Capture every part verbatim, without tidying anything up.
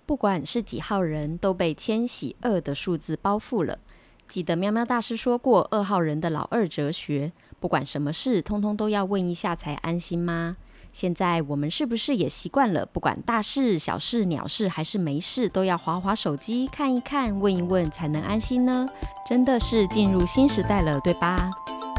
不管是几号人，都被千禧二的数字包覆了。记得喵喵大师说过二号人的老二哲学，不管什么事，通通都要问一下才安心吗？现在我们是不是也习惯了，不管大事、小事、鸟事还是没事，都要滑滑手机看一看、问一问才能安心呢？真的是进入新时代了，对吧？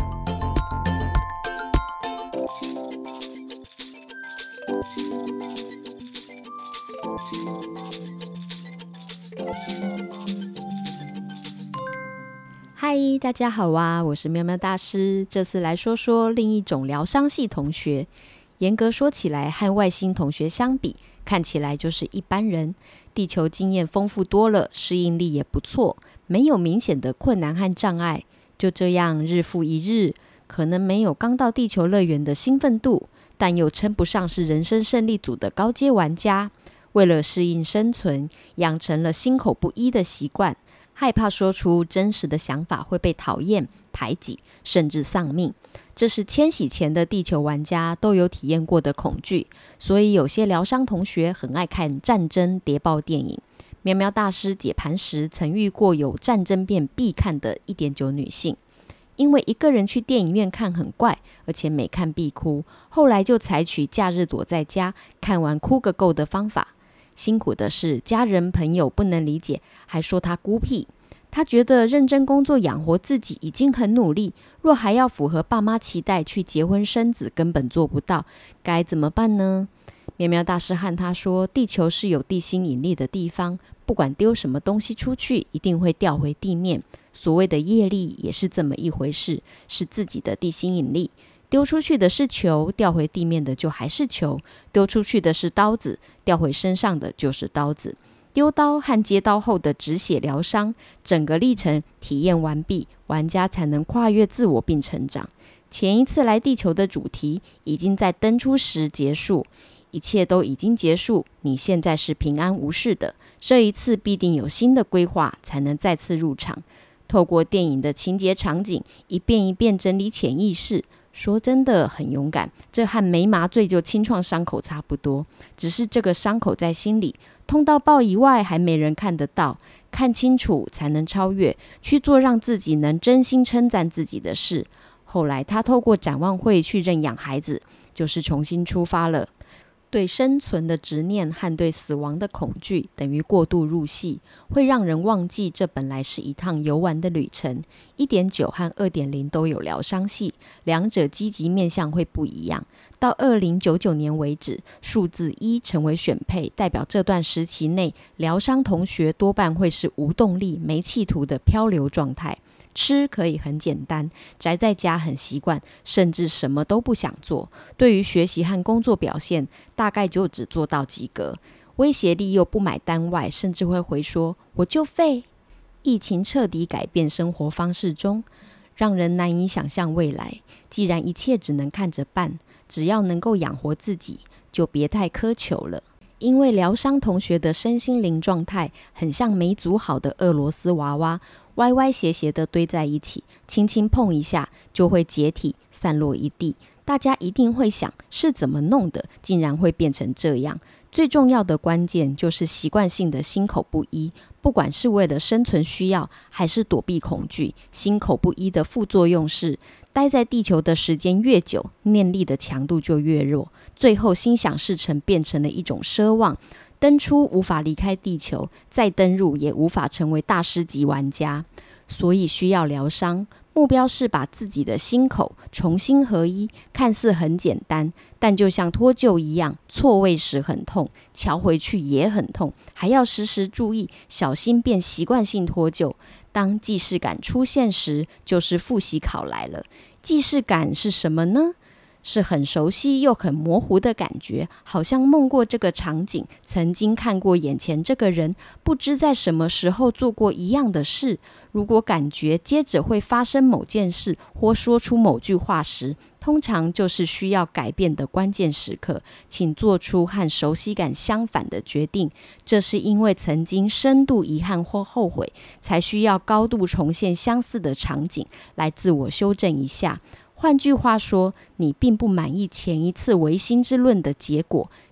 嗨，大家好啊，我是喵喵大师。这次来说说另一种疗伤系同学。严格说起来，和外星同学相比，看起来就是一般人。地球经验丰富多了，适应力也不错，没有明显的困难和障碍。就这样日复一日，可能没有刚到地球乐园的兴奋度，但又称不上是人生胜利组的高阶玩家。为了适应生存，养成了心口不一的习惯。害怕说出真实的想法会被讨厌、排挤，甚至丧命。这是千禧前的地球玩家都有体验过的恐惧，所以有些疗伤同学很爱看战争谍报电影。喵喵大师解盘时曾遇过有战争片必看的 一点九 女性，因为一个人去电影院看很怪，而且每看必哭，后来就采取假日躲在家，看完哭个够的方法。辛苦的是家人朋友不能理解，还说他孤僻。他觉得认真工作养活自己已经很努力，若还要符合爸妈期待去结婚生子，根本做不到，该怎么办呢？喵喵大师和他说，地球是有地心引力的地方，不管丢什么东西出去，一定会掉回地面。所谓的业力也是这么一回事，是自己的地心引力。丢出去的是球，掉回地面的就还是球；丢出去的是刀子，掉回身上的就是刀子。丢刀和接刀后的止血疗伤，整个历程体验完毕，玩家才能跨越自我并成长。前一次来地球的主题已经在登出时结束，一切都已经结束，你现在是平安无事的。这一次必定有新的规划，才能再次入场。透过电影的情节场景，一遍一遍整理潜意识。说真的很勇敢，这和没麻醉就清创伤口差不多，只是这个伤口在心里，痛到爆以外还没人看得到，看清楚才能超越，去做让自己能真心称赞自己的事。后来他透过展望会去认养孩子，就是重新出发了。对生存的执念和对死亡的恐惧等于过度入戏，会让人忘记这本来是一趟游玩的旅程。一点九 和 二点零 都有疗伤系，两者积极面向会不一样。到二零九九年为止，数字一成为选配，代表这段时期内疗伤同学多半会是无动力、没企图的漂流状态。吃可以很简单，宅在家很习惯，甚至什么都不想做。对于学习和工作表现，大概就只做到及格。威胁力又不买单外，甚至会回说我就废。疫情彻底改变生活方式中，让人难以想象未来。既然一切只能看着办，只要能够养活自己，就别太苛求了。因为疗伤同学的身心灵状态很像没组好的俄罗斯娃娃，歪歪斜斜的堆在一起，轻轻碰一下就会解体散落一地。大家一定会想，是怎么弄的，竟然会变成这样？最重要的关键就是习惯性的心口不一，不管是为了生存需要，还是躲避恐惧，心口不一的副作用是，待在地球的时间越久，念力的强度就越弱，最后心想事成变成了一种奢望。登出无法离开地球，再登入也无法成为大师级玩家，所以需要疗伤。目标是把自己的心口重新合一，看似很简单，但就像脱臼一样，错位时很痛，瞧回去也很痛，还要时时注意，小心变习惯性脱臼。当既视感出现时，就是复习考来了。既视感是什么呢？是很熟悉又很模糊的感觉，好像梦过这个场景，曾经看过眼前这个人，不知在什么时候做过一样的事。如果感觉接着会发生某件事或说出某句话时，通常就是需要改变的关键时刻，请做出和熟悉感相反的决定。这是因为曾经深度遗憾或后悔，才需要高度重现相似的场景，来自我修正一下。换句话说，你并不满意前一次唯心之论的结果，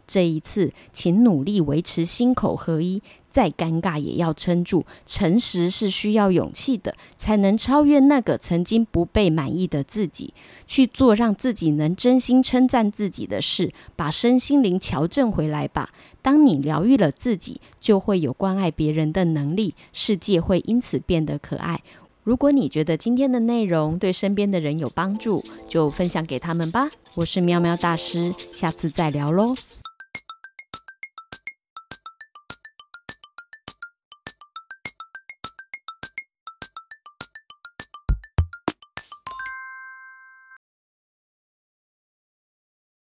这一次请努力维持心口合一，再尴尬也要撑住。诚实是需要勇气的，才能超越那个曾经不被满意的自己，去做让自己能真心称赞自己的事，把身心灵调正回来吧。当你疗愈了自己，就会有关爱别人的能力，世界会因此变得可爱。如果你觉得今天的内容对身边的人有帮助，就分享给他们吧。我是喵喵大师，下次再聊咯。